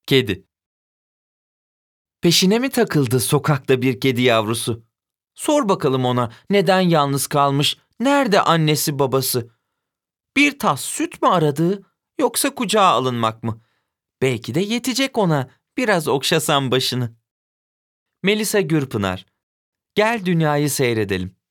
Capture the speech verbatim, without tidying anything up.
Kedi. Peşine mi takıldı sokakta bir kedi yavrusu? Sor bakalım ona neden yalnız kalmış, nerede annesi babası? Bir tas süt mü aradı, yoksa kucağa alınmak mı? Belki de yetecek ona, biraz okşasam başını. Melisa Gürpınar. Gel dünyayı seyredelim.